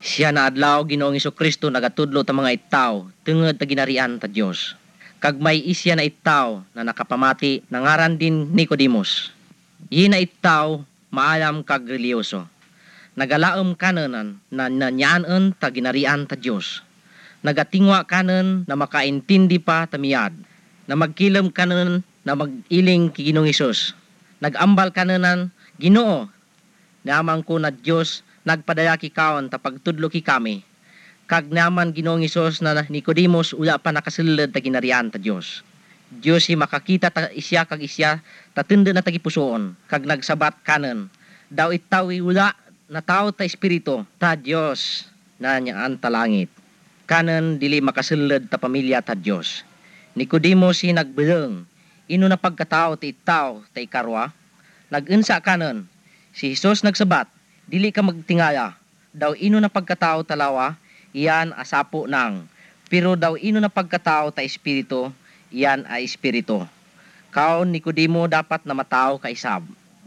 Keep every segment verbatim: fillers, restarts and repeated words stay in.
Siya na adlaw Ginoong Kristo nagatudlo ta mga ittaw tungod ta ginarian ta Dios. Kag may isya na ittaw na nakapamati nangaran din Nicodemus. Yi na ittaw maalam kag reliyoso. Nagalaom kanan na nanyaanon ta ginarian ta Dios. Nagatingwa kanan na makaintindi pa tamiyad. Na magkilam kanan na magiling ki Ginoong Hesus. Nagambal kananan Ginoo. Naman ko na Dios nagpadaya ki kaon ta pagtudlo ki kami. Kag naman Ginoong Hesus na Nicodemus ula pa nakasulod ta ginarian ta Dios. Dios si makakita ta isya kag isya tatendo na tagipusoon kag nagsabat kanan. Daw itawi ula na tao ta espiritu ta Dios na nyaan ta langit. Kanan dili makasulod ta pamilya ta Dios. Nicodemus si nagbeleng ino na pagkatao ti itaw ta ikarwa. Nagunsa kanan si Hesus nagsabat dili ka magtingala. Daw ino na pagkatao talawa, iyan asapo nang. Pero daw ino na pagkatao ta espiritu, iyan ay espiritu. Kaon Nicodemo dapat na matao ka isab.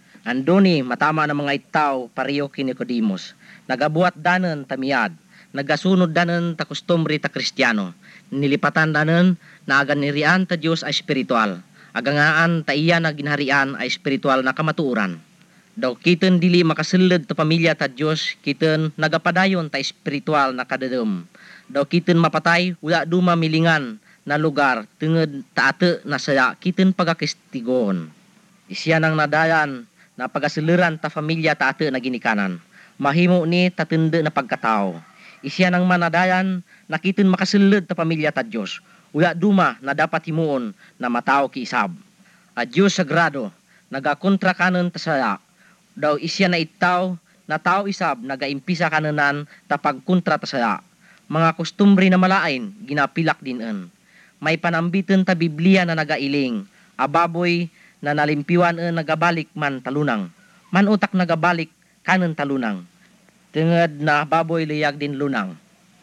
Andoni matama ng mga itaw pareho ki Nicodemus. Nagabuat danen tamiyad. Nagasunod danen ta kustombre ta Kristiyano. Nilipatan danen na aganirian ta Dios ay espiritual. Agangaan ta iya na ginharian ay espiritual na kamatuuran. Daw kiten dili makasulod ta pamilya ta Dios, kiten nagapadayon ta espiritual na kadadem. Daw kiten mapatay wala duma milingan na lugar tungod ta ate na saya kiten pagakistigon. Isya nang nadayan na pagasuliran ta pamilya ta ate na ginikanan. Mahimo ni tatende na pagkatao. Isya nang manadayan na kiten makasulod ta pamilya ta Dios. Wala duma na dapat himuon na matao ki isab. A Dios sagrado nagakontra kanon ta saya. Daw isya na itaw na tao isab nagaimpisa kananan ta pagkontra ta saya. Mga kustumbre na malain ginapilak dinan. May panambiten ta Biblia na nagailing. Ababoy na nalimpiwan en nagabalik man talunang. Manutak nagabalik kanan talunang. Tungod na baboy liyag din lunang.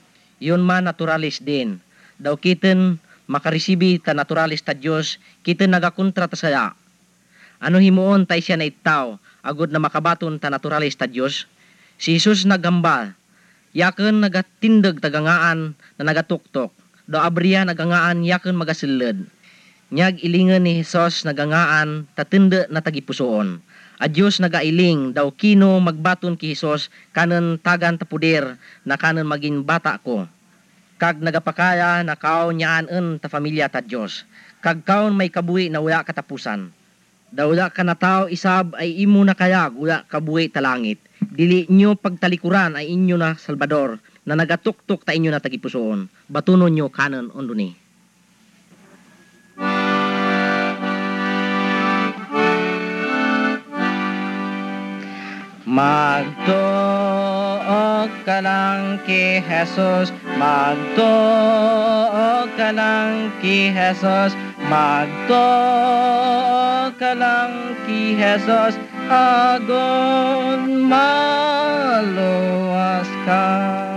Yun man naturalis din. Daw kiten makaresibi ta naturalis ta Dios, kiten nagakontra ta saya. Ano himuon ta isya na itaw agud na makabaton ta naturalis ta Dios? Si Jesus nagambal. Yaken nagatindag tagangaan na nagatuktok. Do abriya nagangaan yaken magasulod. Nyag ilingan ni Jesus nagangaan tatende na tagipusoon. A Dios nagailing daw kino magbaton ki Jesus kanen tagan ta puder na kanen maging bata ko. Kag nagapakaya na kaon nyaan en ta pamilya ta Dios. Kag kaon may kabuhi na wala katapusan. Daw wala ka na tao isab ay imo na kayag wala kabuhi ta langit. Dili nyo pagtalikuran ay inyo na Salvador na nagatuktok ta inyo na tagipusoon. Batunon nyo kanon ondo ni. Magtuog ka lang ki Jesus, magtuog ka lang ki Jesus, magtuog ka lang ki Jesus, agon maluwas ka.